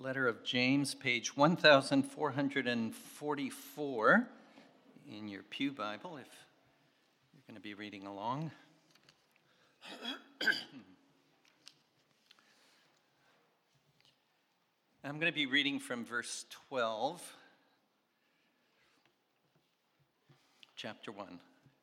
letter of James, page 1444 in your Pew Bible, if you're going to be reading along. I'm going to be reading from verse 12, chapter 1.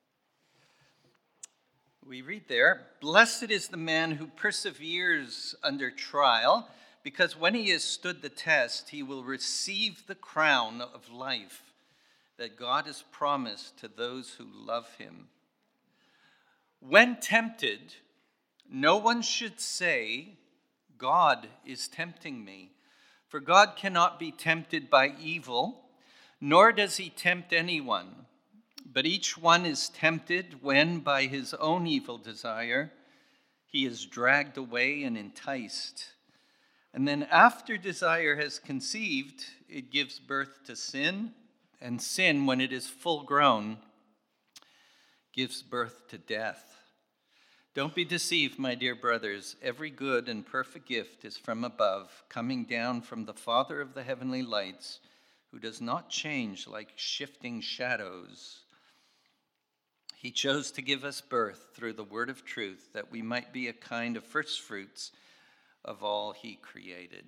We read there, "Blessed is the man who perseveres under trial, because when he has stood the test, he will receive the crown of life that God has promised to those who love him. When tempted, no one should say, 'God is tempting me,' for God cannot be tempted by evil, nor does he tempt anyone. But each one is tempted when, by his own evil desire, he is dragged away and enticed. And then after desire has conceived, it gives birth to sin, and sin, when it is full grown, gives birth to death. Don't be deceived, my dear brothers. Every good and perfect gift is from above, coming down from the Father of the heavenly lights, who does not change like shifting shadows. He chose to give us birth through the word of truth, that we might be a kind of first fruits of all he created."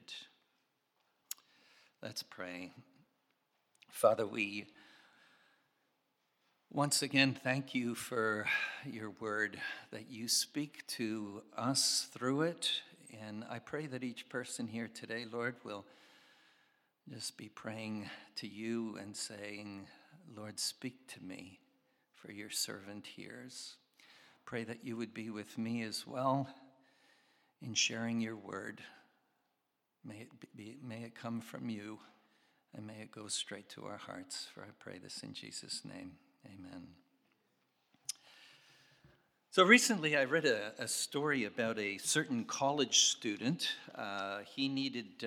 Let's pray. Father, we once again thank you for your word, that you speak to us through it. And I pray that each person here today, Lord, will just be praying to you and saying, "Lord, speak to me, for your servant hears." Pray that you would be with me as well in sharing your word. May it come from you, and may it go straight to our hearts. For I pray this in Jesus' name. Amen. So recently I read a story about a certain college student. He needed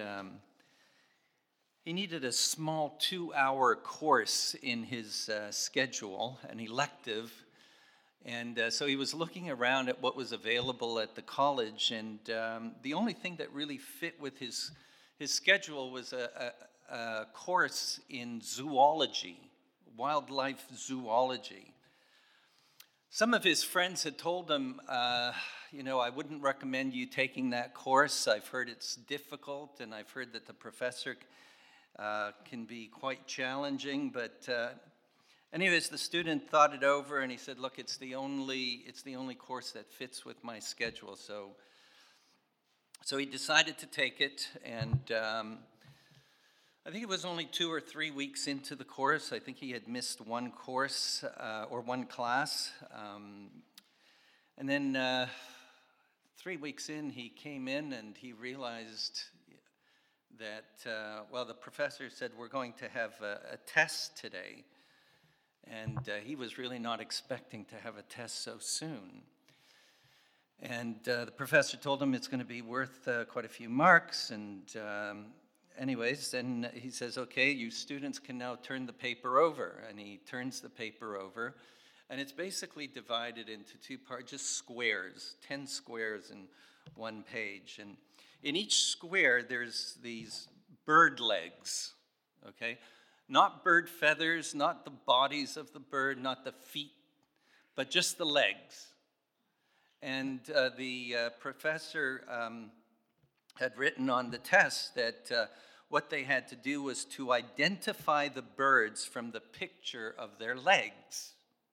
a small 2-hour course in his schedule, an elective. And so he was looking around at what was available at the college, and the only thing that really fit with his schedule was a course in zoology, wildlife zoology. Some of his friends had told him, I wouldn't recommend you taking that course. I've heard it's difficult, and I've heard that the professor can be quite challenging, but anyways, the student thought it over, and he said, "Look, it's the only course that fits with my schedule." So he decided to take it, and I think it was only 2 or 3 weeks into the course. I think he had missed one course or one class, and then 3 weeks in, he came in and he realized that, the professor said, "We're going to have a test today." And he was really not expecting to have a test so soon. And the professor told him it's going to be worth quite a few marks. And anyways, then he says, "Okay, you students can now turn the paper over." And he turns the paper over. And it's basically divided into 2 parts, just squares, 10 squares in one page. And in each square, there's these bird legs, okay? Not bird feathers, not the bodies of the bird, not the feet, but just the legs. And the professor had written on the test that what they had to do was to identify the birds from the picture of their legs.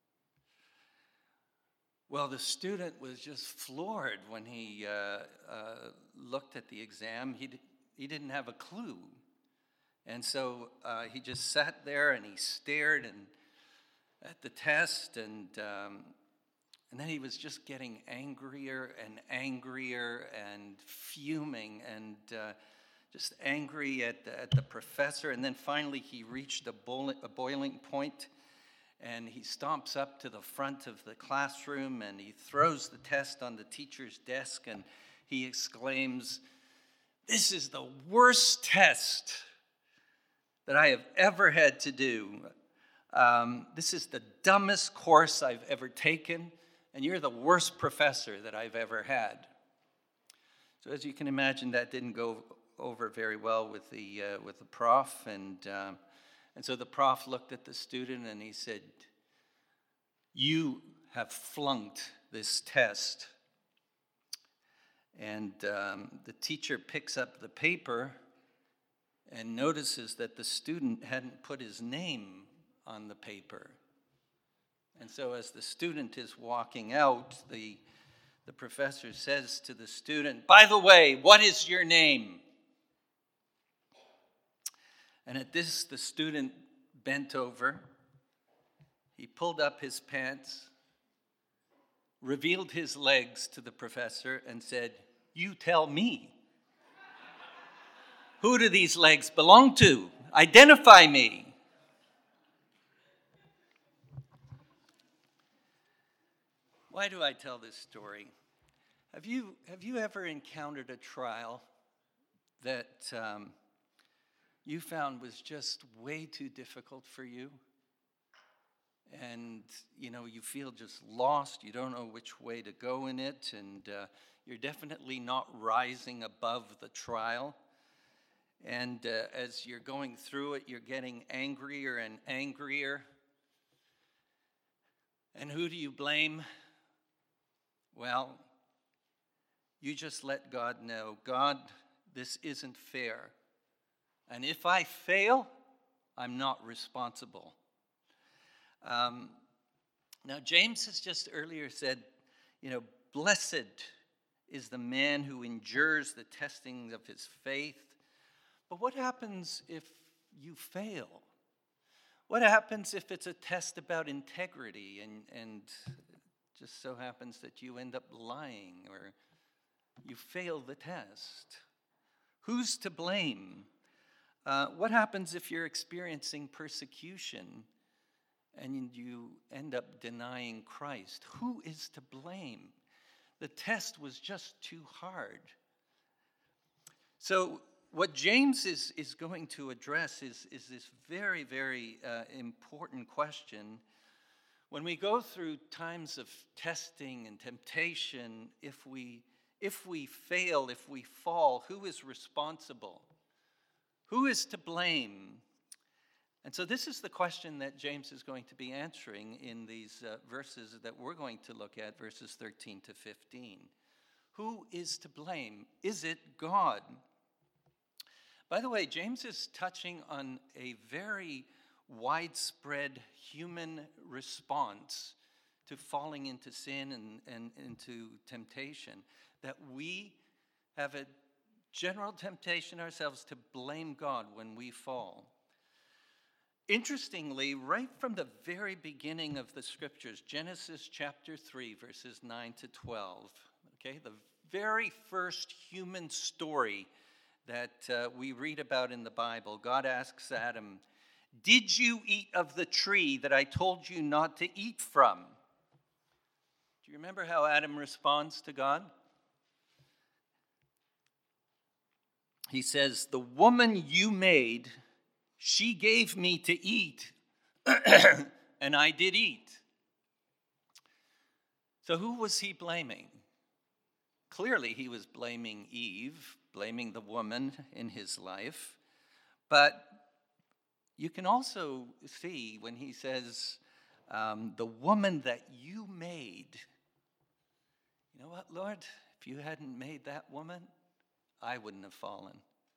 Well, the student was just floored when he looked at the exam. He didn't have a clue. And so he just sat there and he stared at the test, and then he was just getting angrier and fuming, and just angry at the professor. And then finally he reached a boiling point, and he stomps up to the front of the classroom and he throws the test on the teacher's desk, and he exclaims, "This is the worst test that I have ever had to do. This is the dumbest course I've ever taken, and you're the worst professor that I've ever had." So as you can imagine, that didn't go over very well with the prof, and so the prof looked at the student and he said, "You have flunked this test." And the teacher picks up the paper and notices that the student hadn't put his name on the paper. And so as the student is walking out, the professor says to the student, "By the way, what is your name?" And at this, the student bent over. He pulled up his pants, revealed his legs to the professor, and said, "You tell me. Who do these legs belong to? Identify me." Why do I tell this story? Have you ever encountered a trial that you found was just way too difficult for you? And, you feel just lost. You don't know which way to go in it. And you're definitely not rising above the trial. And as you're going through it, you're getting angrier and angrier. And who do you blame? Well, you just let God know, "God, this isn't fair. And if I fail, I'm not responsible." Now, James has just earlier said, "Blessed is the man who endures the testing of his faith." But what happens if you fail? What happens if it's a test about integrity and just so happens that you end up lying or you fail the test? Who's to blame? What happens if you're experiencing persecution and you end up denying Christ? Who is to blame? The test was just too hard. So what James is going to address is this very, very important question. When we go through times of testing and temptation, if we fail, if we fall, who is responsible? Who is to blame? And so this is the question that James is going to be answering in these verses that we're going to look at, verses 13 to 15. Who is to blame? Is it God? By the way, James is touching on a very widespread human response to falling into sin and into temptation, that we have a general temptation ourselves to blame God when we fall. Interestingly, right from the very beginning of the scriptures, Genesis chapter 3, verses 9 to 12, okay, the very first human story that we read about in the Bible, God asks Adam, "Did you eat of the tree that I told you not to eat from?" Do you remember how Adam responds to God? He says, "The woman you made, she gave me to eat, and I did eat." So who was he blaming? Clearly, he was blaming Eve, blaming the woman in his life. But you can also see when he says, "the woman that you made." You know what, Lord? If you hadn't made that woman, I wouldn't have fallen.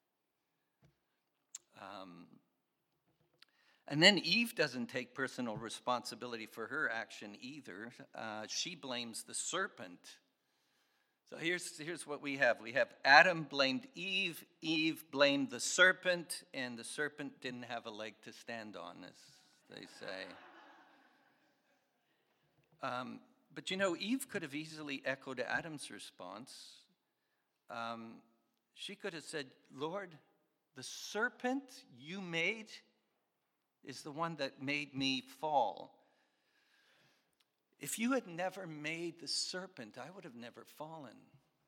And then Eve doesn't take personal responsibility for her action either. She blames the serpent. So here's what we have. We have Adam blamed Eve, Eve blamed the serpent, and the serpent didn't have a leg to stand on, as they say. But Eve could have easily echoed Adam's response. She could have said, "Lord, the serpent you made is the one that made me fall. If you had never made the serpent, I would have never fallen.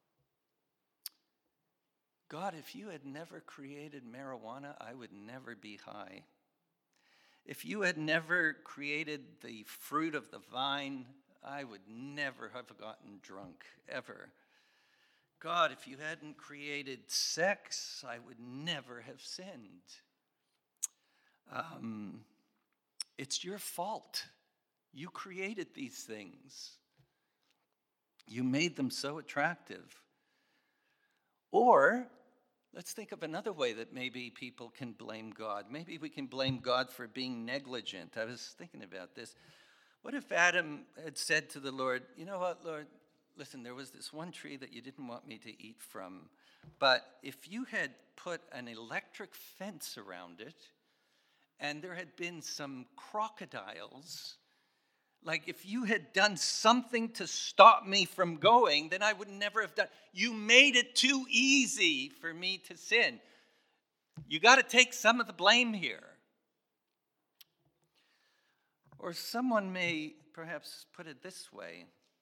God, if you had never created marijuana, I would never be high. If you had never created the fruit of the vine, I would never have gotten drunk, ever. God, if you hadn't created sex, I would never have sinned. It's your fault. You created these things. You made them so attractive. Or, let's think of another way that maybe people can blame God. Maybe we can blame God for being negligent. I was thinking about this. What if Adam had said to the Lord, you know what, Lord, listen, there was this one tree that you didn't want me to eat from, but if you had put an electric fence around it, and there had been some crocodiles, like if you had done something to stop me from going, then I would never have done. You made it too easy for me to sin. You got to take some of the blame here. Or someone may perhaps put it this way.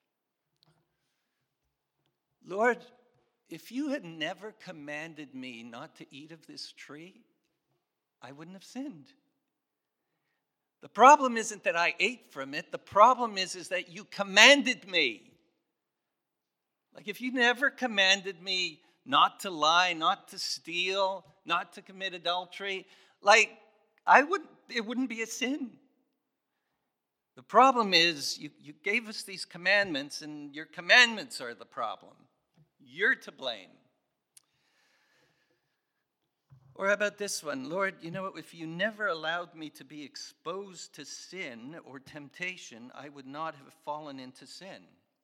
Lord, if you had never commanded me not to eat of this tree, I wouldn't have sinned. The problem isn't that I ate from it. The problem is that you commanded me. Like if you never commanded me not to lie, not to steal, not to commit adultery, it wouldn't be a sin. The problem is you gave us these commandments, and your commandments are the problem. You're to blame. Or how about this one? Lord, you know what? If you never allowed me to be exposed to sin or temptation, I would not have fallen into sin.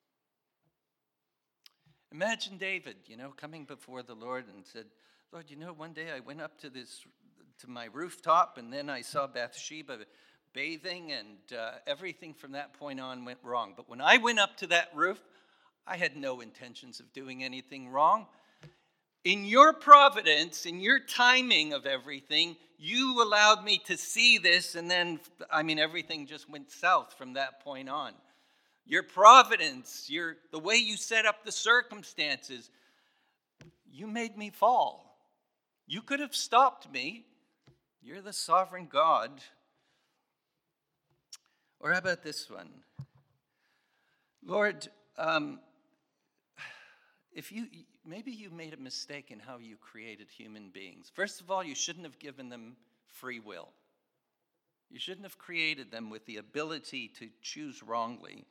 Imagine David, coming before the Lord and said, Lord, one day I went up to my rooftop, and then I saw Bathsheba bathing, and everything from that point on went wrong. But when I went up to that roof, I had no intentions of doing anything wrong. In your providence, in your timing of everything, you allowed me to see this, and then, everything just went south from that point on. Your providence, the way you set up the circumstances, you made me fall. You could have stopped me. You're the sovereign God. Or how about this one? Lord, maybe you made a mistake in how you created human beings. First of all, you shouldn't have given them free will. You shouldn't have created them with the ability to choose wrongly.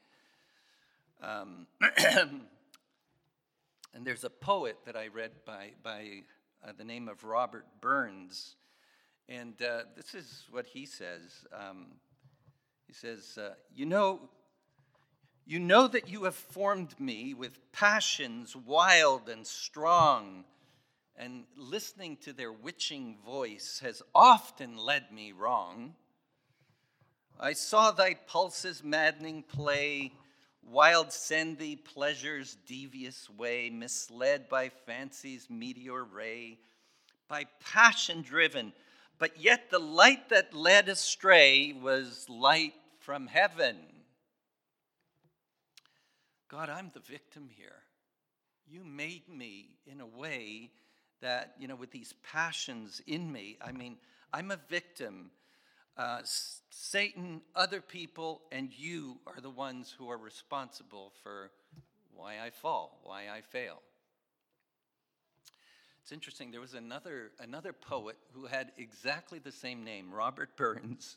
And there's a poet that I read by the name of Robert Burns, and this is what he says. He says, you know that you have formed me with passions wild and strong, and listening to their witching voice has often led me wrong. I saw thy pulses maddening play, wild send thee pleasure's devious way, misled by fancy's meteor ray, by passion driven, but yet the light that led astray was light from heaven. God, I'm the victim here. You made me in a way that, with these passions in me. I'm a victim. Satan, other people, and you are the ones who are responsible for why I fall, why I fail. It's interesting. There was another poet who had exactly the same name, Robert Burns,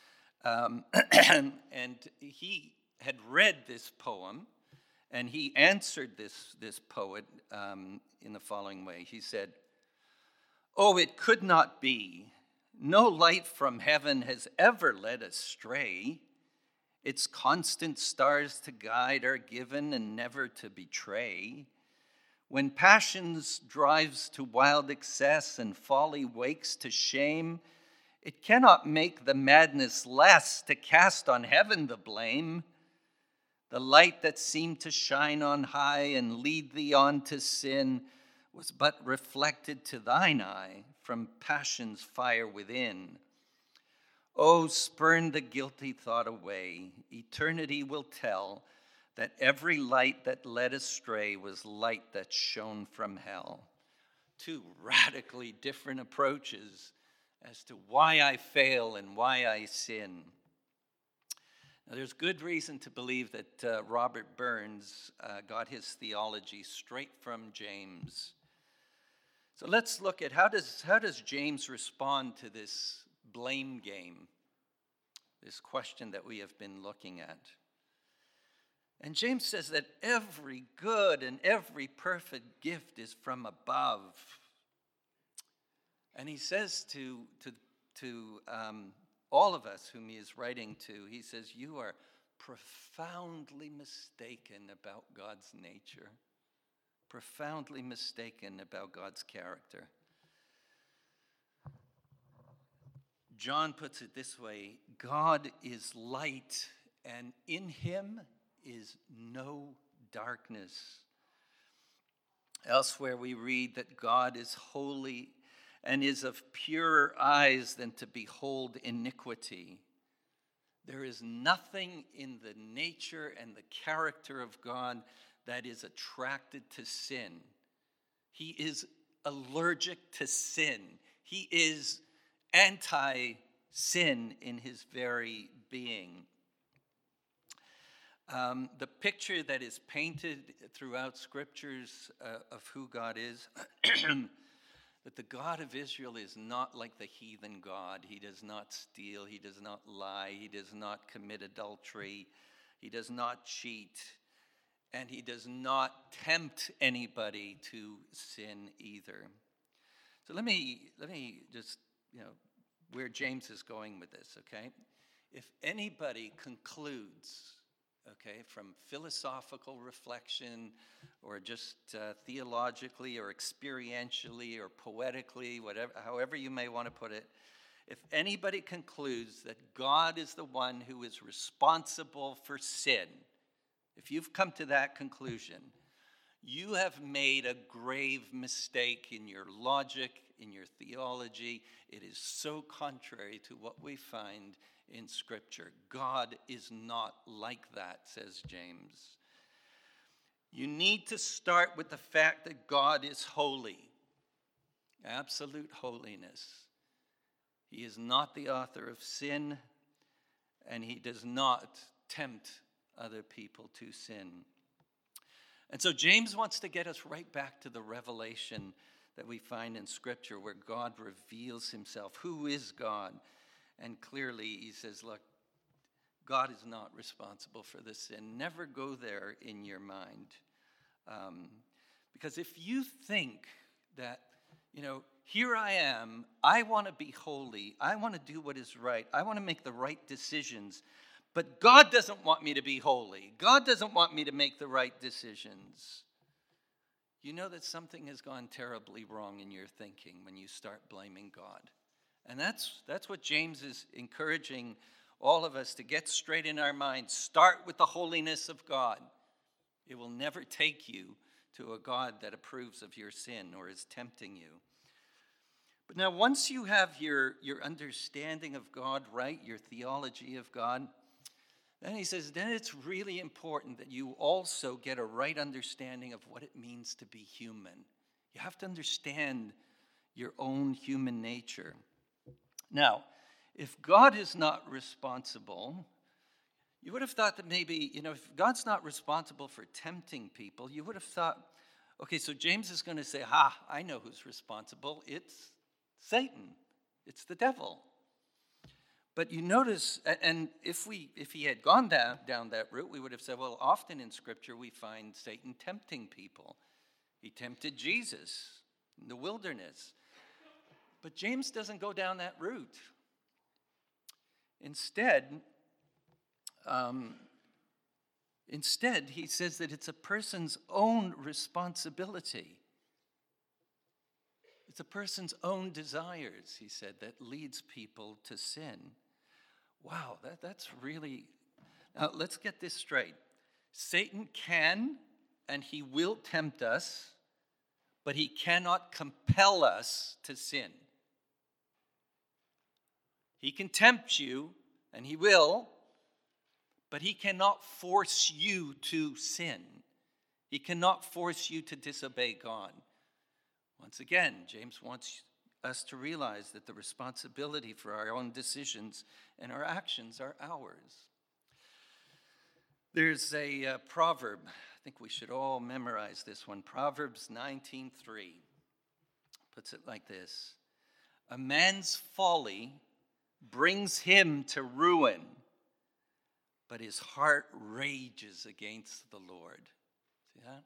and he had read this poem, and he answered this poet in the following way. He said, "Oh, it could not be. No light from heaven has ever led astray. Its constant stars to guide are given and never to betray. When passions drives to wild excess and folly wakes to shame, it cannot make the madness less to cast on heaven the blame. The light that seemed to shine on high and lead thee on to sin was but reflected to thine eye from passion's fire within. Oh, spurn the guilty thought away. Eternity will tell that every light that led astray was light that shone from hell." Two radically different approaches as to why I fail and why I sin. Now, there's good reason to believe that Robert Burns got his theology straight from James. So let's look at how does James respond to this blame game, this question that we have been looking at. And James says that every good and every perfect gift is from above. And he says to all of us whom he is writing to, he says, you are profoundly mistaken about God's nature, profoundly mistaken about God's character. John puts it this way: God is light, and in him is no darkness. Elsewhere we read that God is holy and is of purer eyes than to behold iniquity. There is nothing in the nature and the character of God that is attracted to sin. He is allergic to sin. He is anti-sin in his very being. The picture that is painted throughout scriptures of who God is, that the God of Israel is not like the heathen God. He does not steal, he does not lie, he does not commit adultery, he does not cheat, and he does not tempt anybody to sin either. So let me just, where James is going with this, okay? If anybody concludes, from philosophical reflection or just theologically or experientially or poetically, however you may want to put it, if anybody concludes that God is the one who is responsible for sin, if you've come to that conclusion, you have made a grave mistake in your logic, in your theology. It is so contrary to what we find in Scripture. God is not like that, says James. You need to start with the fact that God is holy, absolute holiness. He is not the author of sin, and he does not tempt other people to sin. And so James wants to get us right back to the revelation that we find in Scripture, where God reveals himself. Who is God? And clearly he says, look, God is not responsible for this sin. Never go there in your mind. Because if you think that, here I am, I want to be holy, I want to do what is right, I want to make the right decisions, but God doesn't want me to be holy. God doesn't want me to make the right decisions. You know that something has gone terribly wrong in your thinking when you start blaming God. And that's what James is encouraging all of us to get straight in our minds. Start with the holiness of God. It will never take you to a God that approves of your sin or is tempting you. But now once you have your understanding of God right, your theology of God, then he says, then it's really important that you also get a right understanding of what it means to be human. You have to understand your own human nature. Now, if God is not responsible, you would have thought that maybe, if God's not responsible for tempting people, you would have thought, okay, so James is going to say, I know who's responsible. It's Satan. It's the devil. But you notice, and if he had gone down that route, we would have said, well, often in Scripture we find Satan tempting people. He tempted Jesus in the wilderness. But James doesn't go down that route. Instead, he says that it's a person's own responsibility. It's a person's own desires, he said, that leads people to sin. Wow, that's really... Now, let's get this straight. Satan can and he will tempt us, but he cannot compel us to sin. He can tempt you, and he will, but he cannot force you to sin. He cannot force you to disobey God. Once again, James wants us to realize that the responsibility for our own decisions and our actions are ours. There's a proverb. I think we should all memorize this one. Proverbs 19:3 puts it like this: a man's folly brings him to ruin, but his heart rages against the Lord. See that?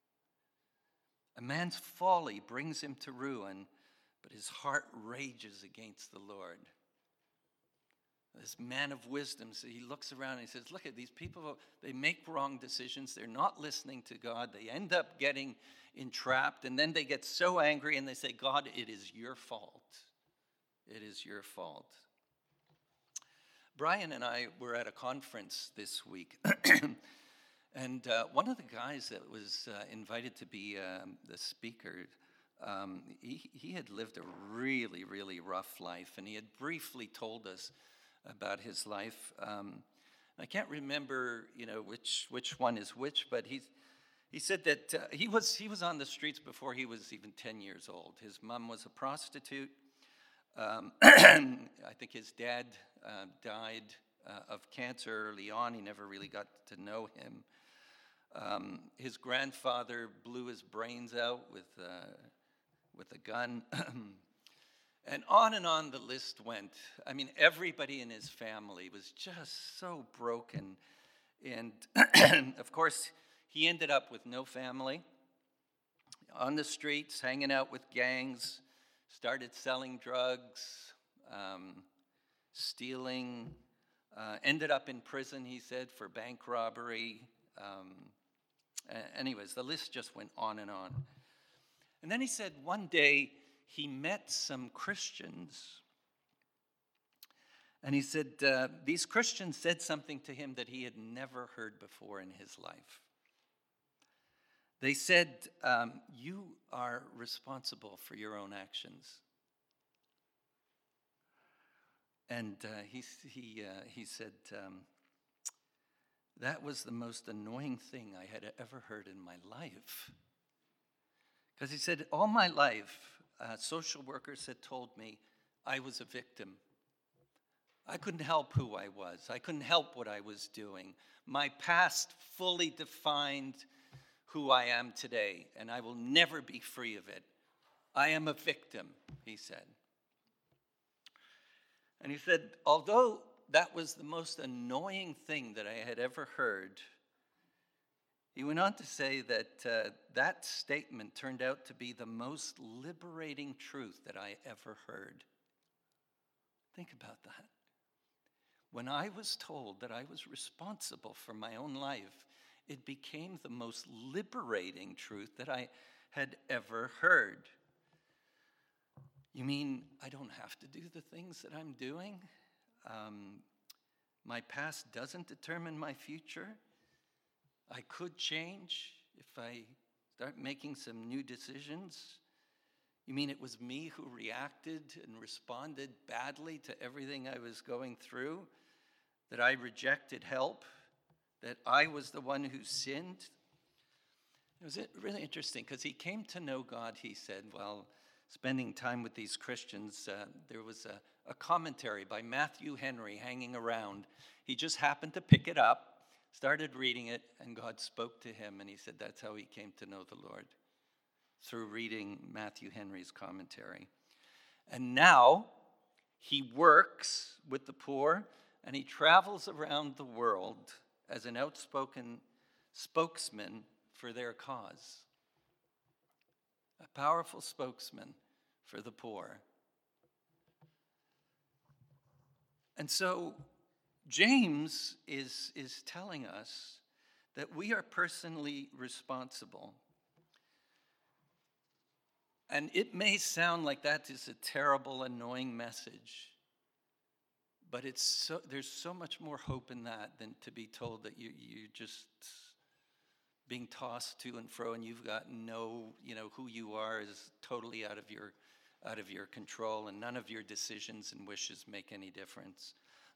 A man's folly brings him to ruin, but his heart rages against the Lord. This man of wisdom, so he looks around and he says, look at these people, they make wrong decisions. They're not listening to God. They end up getting entrapped, and then they get so angry and they say, God, it is your fault. It is your fault. Brian and I were at a conference this week, and one of the guys that was invited to be the speaker, he had lived a really, really rough life, and he had briefly told us about his life. I can't remember, which one is which, but he said that he was on the streets before he was even 10 years old. His mom was a prostitute. I think his dad died of cancer early on. He never really got to know him. His grandfather blew his brains out with a gun. And on the list went. I mean, everybody in his family was just so broken. And, of course, he ended up with no family, on the streets, hanging out with gangs, started selling drugs, stealing, ended up in prison, he said, for bank robbery. Anyways, the list just went on. And then he said one day, he met some Christians, and he said these Christians said something to him that he had never heard before in his life. They said, you are responsible for your own actions. And he said, that was the most annoying thing I had ever heard in my life. Because he said, all my life, social workers had told me I was a victim. I couldn't help who I was. I couldn't help what I was doing. My past fully defined who I am today, and I will never be free of it. I am a victim, he said. And he said, although that was the most annoying thing that I had ever heard, he went on to say that that statement turned out to be the most liberating truth that I ever heard. Think about that. When I was told that I was responsible for my own life, it became the most liberating truth that I had ever heard. You mean I don't have to do the things that I'm doing? My past doesn't determine my future? I could change if I start making some new decisions? You mean it was me who reacted and responded badly to everything I was going through? That I rejected help? That I was the one who sinned? It was really interesting because he came to know God, he said, while spending time with these Christians. There was a commentary by Matthew Henry hanging around. He just happened to pick it up, started reading it, and God spoke to him, and he said that's how he came to know the Lord, through reading Matthew Henry's commentary. And now he works with the poor, and he travels around the world as an outspoken spokesman for their cause. A powerful spokesman for the poor. And so James is telling us that we are personally responsible. And it may sound like that is a terrible, annoying message, but there's so much more hope in that than to be told that you're just being tossed to and fro and you've got who you are is totally out of your control, and none of your decisions and wishes make any difference.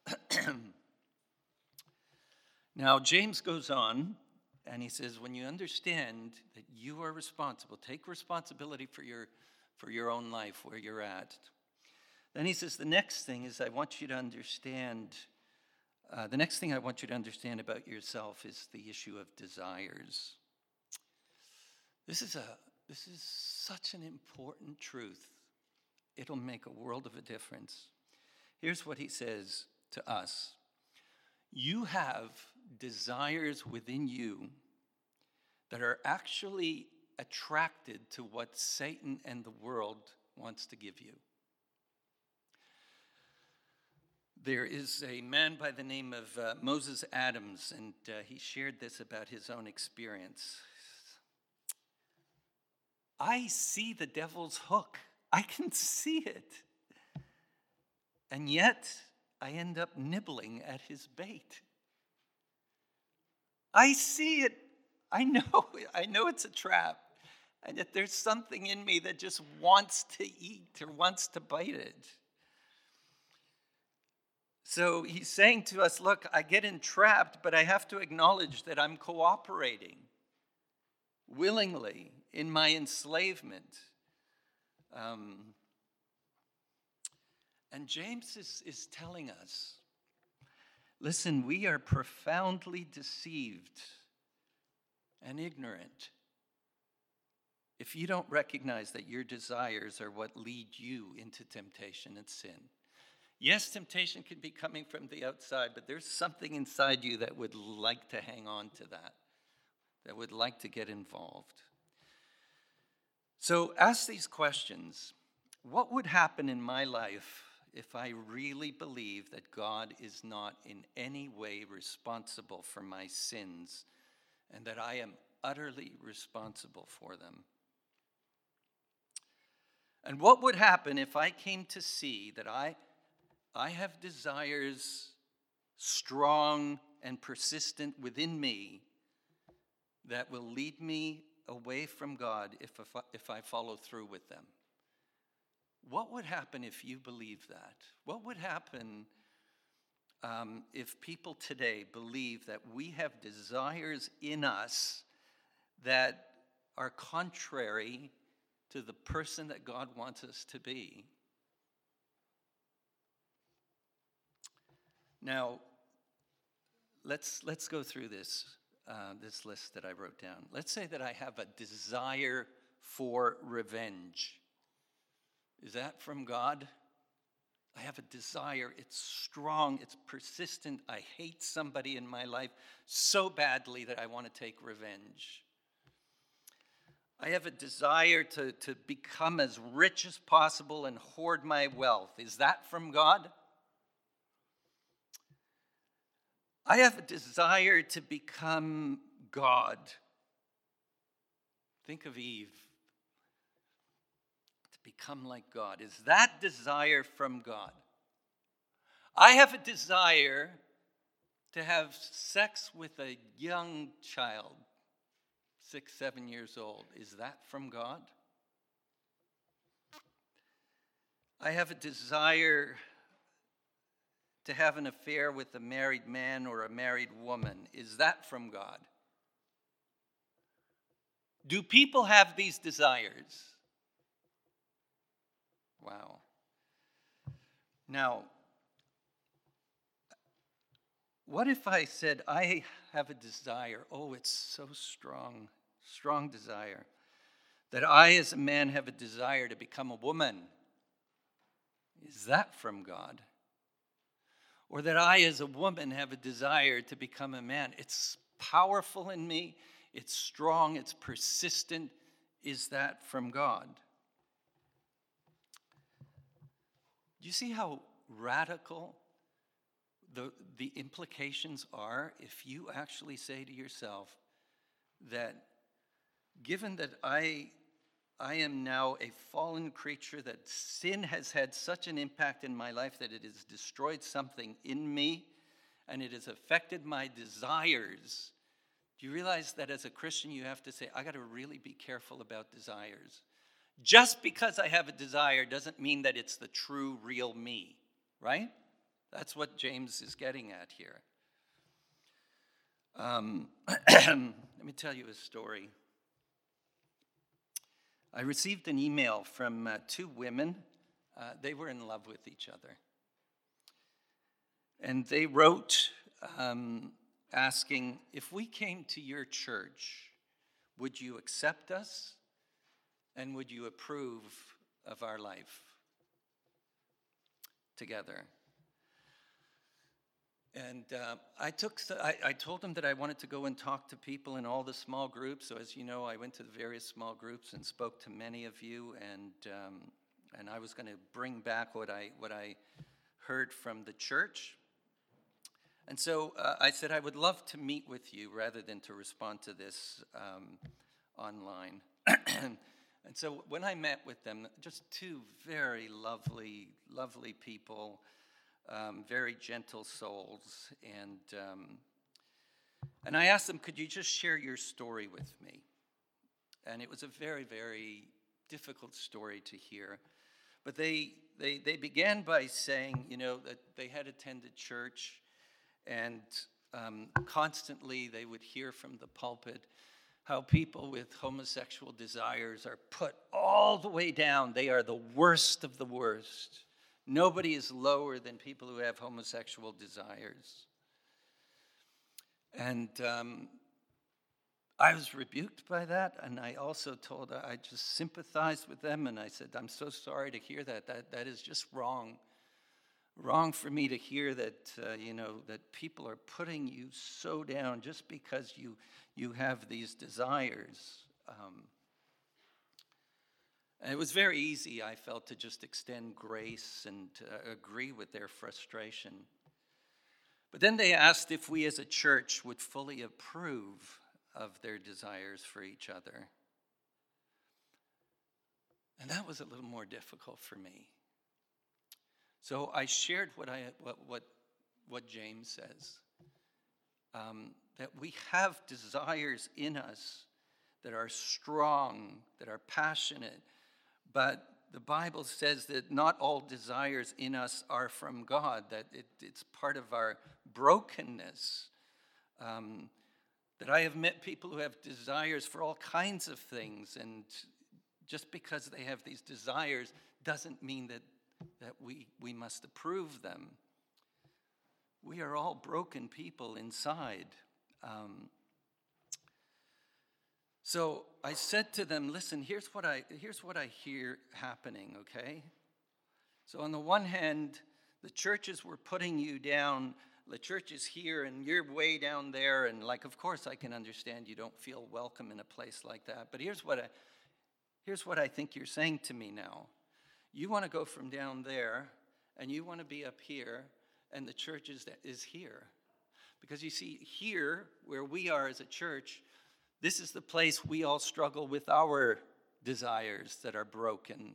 Now, James goes on, and he says, when you understand that you are responsible, take responsibility for your own life, where you're at. Then he says, the next thing is I want you to understand The next thing I want you to understand about yourself is the issue of desires. This is such an important truth. It'll make a world of a difference. Here's what he says to us. You have desires within you that are actually attracted to what Satan and the world wants to give you. There is a man by the name of Moses Adams, and he shared this about his own experience. I see the devil's hook. I can see it. And yet, I end up nibbling at his bait. I see it. I know it's a trap. And yet there's something in me that just wants to eat or wants to bite it. So he's saying to us, look, I get entrapped, but I have to acknowledge that I'm cooperating willingly in my enslavement. And James is telling us, listen, we are profoundly deceived and ignorant if you don't recognize that your desires are what lead you into temptation and sin. Yes, temptation can be coming from the outside, but there's something inside you that would like to hang on to that would like to get involved. So ask these questions. What would happen in my life if I really believe that God is not in any way responsible for my sins and that I am utterly responsible for them? And what would happen if I came to see that I have desires strong and persistent within me that will lead me away from God if I follow through with them? What would happen if you believe that? What would happen if people today believe that we have desires in us that are contrary to the person that God wants us to be? Now, let's go through this list that I wrote down. Let's say that I have a desire for revenge. Is that from God? I have a desire. It's strong. It's persistent. I hate somebody in my life so badly that I want to take revenge. I have a desire to become as rich as possible and hoard my wealth. Is that from God? I have a desire to become God. Think of Eve. To become like God. Is that desire from God? I have a desire to have sex with a young child, 6, 7 years old. Is that from God? I have a desire to have an affair with a married man or a married woman. Is that from God? Do people have these desires? Wow. Now, what if I said, I have a desire, it's so strong desire, that I as a man have a desire to become a woman? Is that from God? Or that I as a woman have a desire to become a man? It's powerful in me, it's strong, it's persistent. Is that from God? Do you see how radical the implications are if you actually say to yourself that given that I am now a fallen creature, that sin has had such an impact in my life that it has destroyed something in me and it has affected my desires. Do you realize that as a Christian you have to say, I got to really be careful about desires? Just because I have a desire doesn't mean that it's the true, real me, right? That's what James is getting at here. Let me tell you a story. I received an email from 2 women. They were in love with each other. And they wrote asking, if we came to your church, would you accept us and would you approve of our life together? And I told them that I wanted to go and talk to people in all the small groups. So as you know, I went to the various small groups and spoke to many of you, and I was going to bring back what I heard from the church. And so I said I would love to meet with you rather than to respond to this online. And so when I met with them, just two very lovely, lovely people, very gentle souls, and I asked them, could you just share your story with me? And it was a very, very difficult story to hear. But they began by saying, that they had attended church, and constantly they would hear from the pulpit how people with homosexual desires are put all the way down. They are the worst of the worst. Nobody is lower than people who have homosexual desires. And I was rebuked by that, and I also told her, I just sympathized with them, and I said, I'm so sorry to hear that. That is just wrong. Wrong for me to hear that, that people are putting you so down just because you have these desires. And it was very easy, I felt, to just extend grace and agree with their frustration. But then they asked if we as a church would fully approve of their desires for each other. And that was a little more difficult for me. So I shared what James says, that we have desires in us that are strong, that are passionate, but the Bible says that not all desires in us are from God, that it's part of our brokenness. That I have met people who have desires for all kinds of things, and just because they have these desires doesn't mean that we must approve them. We are all broken people inside. So I said to them, listen, here's what I hear happening, okay? So on the one hand, the churches were putting you down. The church is here and you're way down there, and of course I can understand you don't feel welcome in a place like that. But here's what I think you're saying to me now. You want to go from down there, and you want to be up here, and the church is here. Because you see, here, where we are as a church, this is the place we all struggle with our desires that are broken.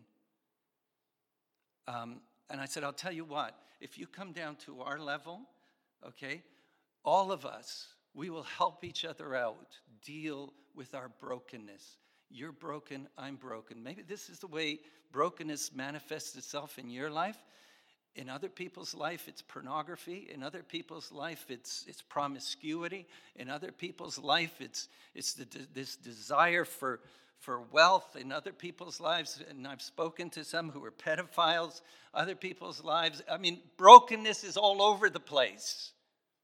And I said, I'll tell you what, if you come down to our level, okay, all of us, we will help each other out, deal with our brokenness. You're broken, I'm broken. Maybe this is the way brokenness manifests itself in your life. In other people's life, it's pornography. In other people's life, it's promiscuity. In other people's life, it's this desire for wealth. In other people's lives, and I've spoken to some who are pedophiles, other people's lives. I mean, brokenness is all over the place.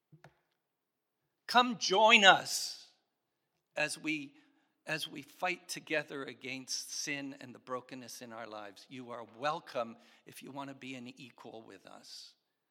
Come join us as we fight together against sin and the brokenness in our lives. You are welcome if you want to be an equal with us.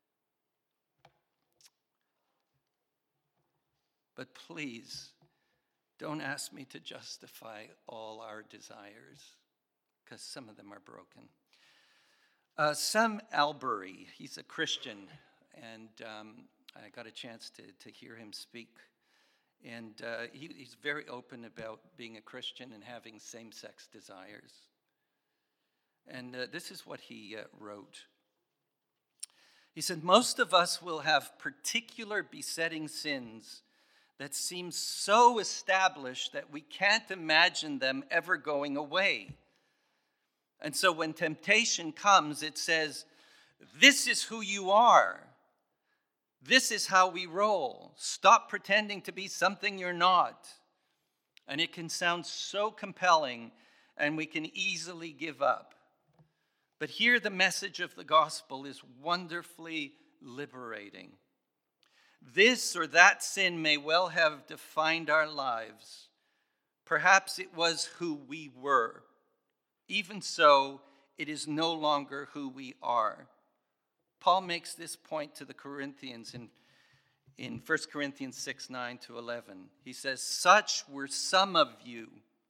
But please, don't ask me to justify all our desires, because some of them are broken. Sam Albury, he's a Christian, and I got a chance to hear him speak. And he's very open about being a Christian and having same-sex desires. And this is what he wrote. He said, most of us will have particular besetting sins that seem so established that we can't imagine them ever going away. And so when temptation comes, it says, this is who you are. This is how we roll. Stop pretending to be something you're not. And it can sound so compelling, and we can easily give up. But here the message of the gospel is wonderfully liberating. This or that sin may well have defined our lives. Perhaps it was who we were. Even so, it is no longer who we are. Paul makes this point to the Corinthians in 1 Corinthians 6, 9 to 11. He says, such were some of you,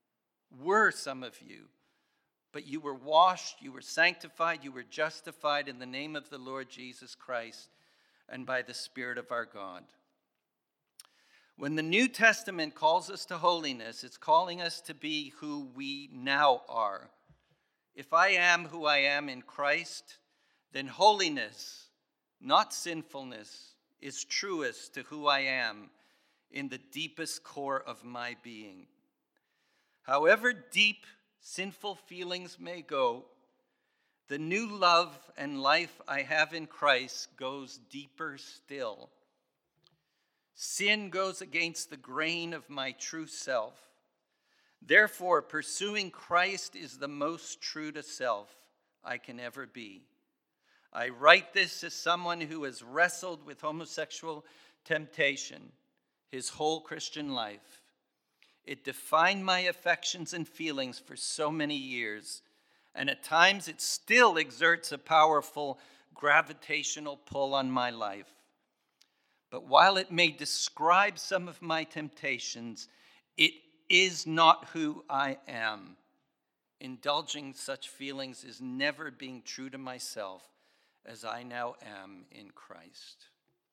but you were washed, you were sanctified, you were justified in the name of the Lord Jesus Christ and by the Spirit of our God. When the New Testament calls us to holiness, it's calling us to be who we now are. If I am who I am in Christ, then holiness, not sinfulness, is truest to who I am in the deepest core of my being. However deep sinful feelings may go, the new love and life I have in Christ goes deeper still. Sin goes against the grain of my true self. Therefore, pursuing Christ is the most true to self I can ever be. I write this as someone who has wrestled with homosexual temptation his whole Christian life. It defined my affections and feelings for so many years, and at times it still exerts a powerful gravitational pull on my life. But while it may describe some of my temptations, it is not who I am. Indulging such feelings is never being true to myself as I now am in Christ.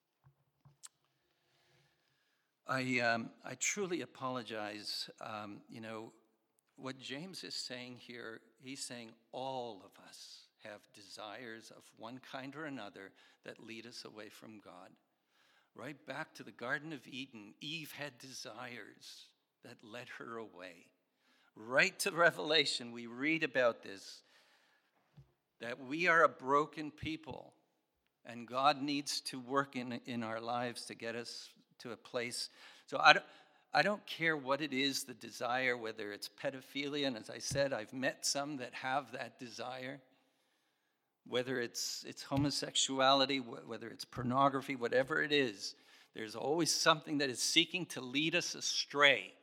I truly apologize. What James is saying here, he's saying all of us have desires of one kind or another that lead us away from God. Right back to the Garden of Eden, Eve had desires that led her away. Right to Revelation, we read about this, that we are a broken people, and God needs to work in our lives to get us to a place. So I don't care what it is, the desire, whether it's pedophilia, and as I said, I've met some that have that desire, whether it's homosexuality, whether it's pornography, whatever it is, there's always something that is seeking to lead us astray.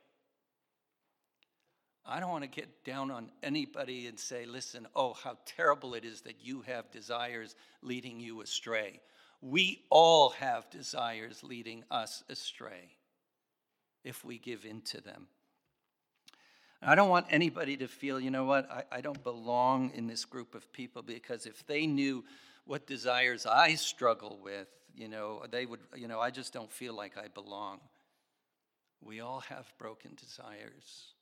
I don't want to get down on anybody and say, listen, oh, how terrible it is that you have desires leading you astray. We all have desires leading us astray if we give in to them. I don't want anybody to feel, you know what, I don't belong in this group of people, because if they knew what desires I struggle with, they would, I just don't feel like I belong. We all have broken desires.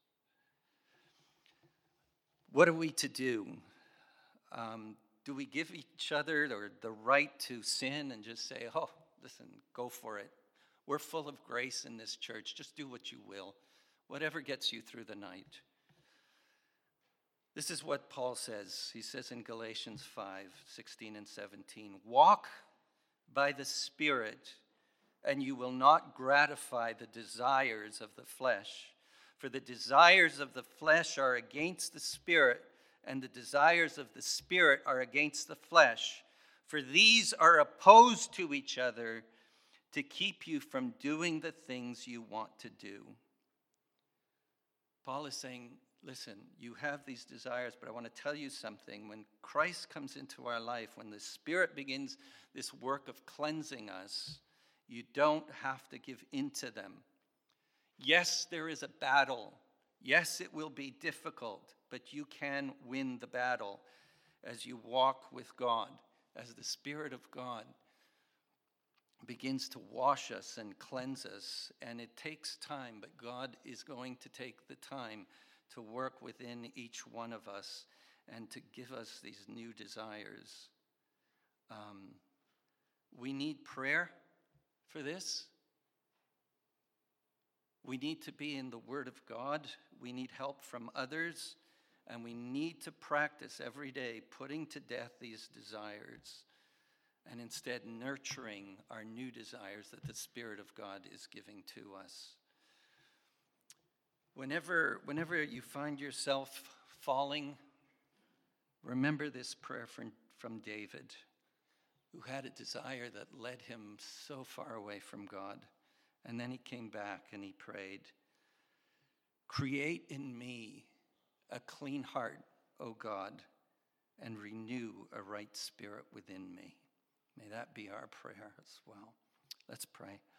What are we to do? Do we give each other the right to sin and just say, oh, listen, go for it? We're full of grace in this church. Just do what you will. Whatever gets you through the night. This is what Paul says. He says in Galatians 5:16 and 17, walk by the Spirit, and you will not gratify the desires of the flesh. For the desires of the flesh are against the Spirit, and the desires of the Spirit are against the flesh. For these are opposed to each other to keep you from doing the things you want to do. Paul is saying, listen, you have these desires, but I want to tell you something. When Christ comes into our life, when the Spirit begins this work of cleansing us, you don't have to give in to them. Yes, there is a battle. Yes, it will be difficult, but you can win the battle as you walk with God, as the Spirit of God begins to wash us and cleanse us. And it takes time, but God is going to take the time to work within each one of us and to give us these new desires. We need prayer for this. We need to be in the Word of God. We need help from others. And we need to practice every day putting to death these desires and instead nurturing our new desires that the Spirit of God is giving to us. Whenever you find yourself falling, remember this prayer from David, who had a desire that led him so far away from God. And then he came back and he prayed, "Create in me a clean heart, O God, and renew a right spirit within me." May that be our prayer as well. Let's pray.